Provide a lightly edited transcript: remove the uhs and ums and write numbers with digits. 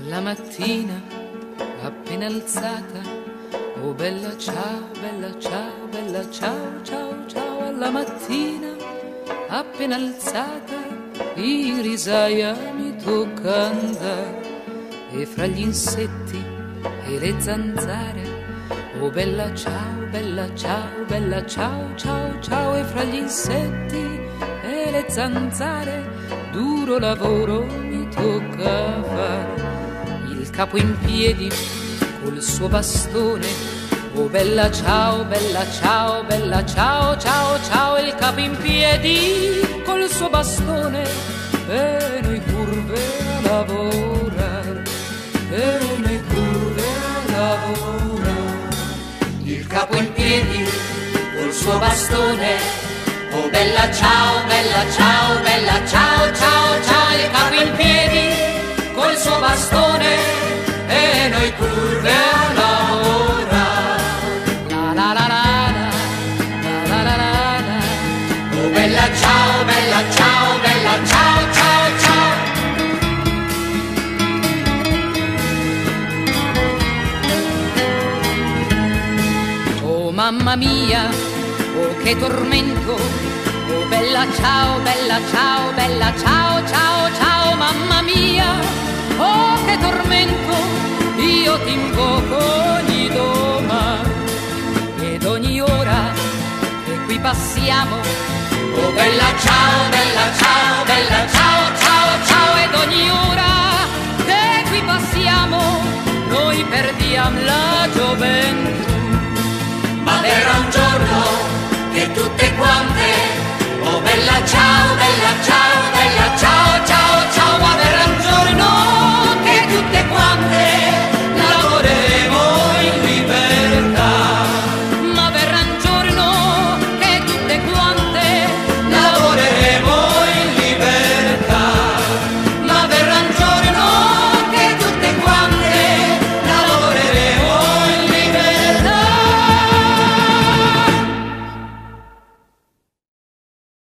La mattina appena alzata, oh bella ciao, bella ciao, bella ciao, ciao, ciao. Alla mattina appena alzata, Irisaia mi tocca andare, e fra gli insetti e le zanzare, oh bella ciao, bella ciao, bella ciao, ciao, ciao. E fra gli insetti e le zanzare, duro lavoro mi tocca fare. Il capo in piedi col suo bastone, oh bella ciao, bella ciao, bella ciao, ciao, ciao. Il capo in piedi col suo bastone, e noi curve a lavorare, e noi curve a lavorare. Il capo in piedi col suo bastone, oh bella ciao, bella ciao, bella ciao, ciao, ciao. Il capo in piedi col suo bastone, e noi curve a lavorare. La la la la la, la la la la. Oh bella ciao, bella ciao, bella ciao, ciao, ciao. Oh mamma mia, oh che tormento, oh bella ciao, bella ciao, bella ciao, ciao, ciao. Mamma mia, oh che tormento, io ti invoco ogni domani ed ogni ora che qui passiamo. Oh bella ciao, bella ciao, bella ciao.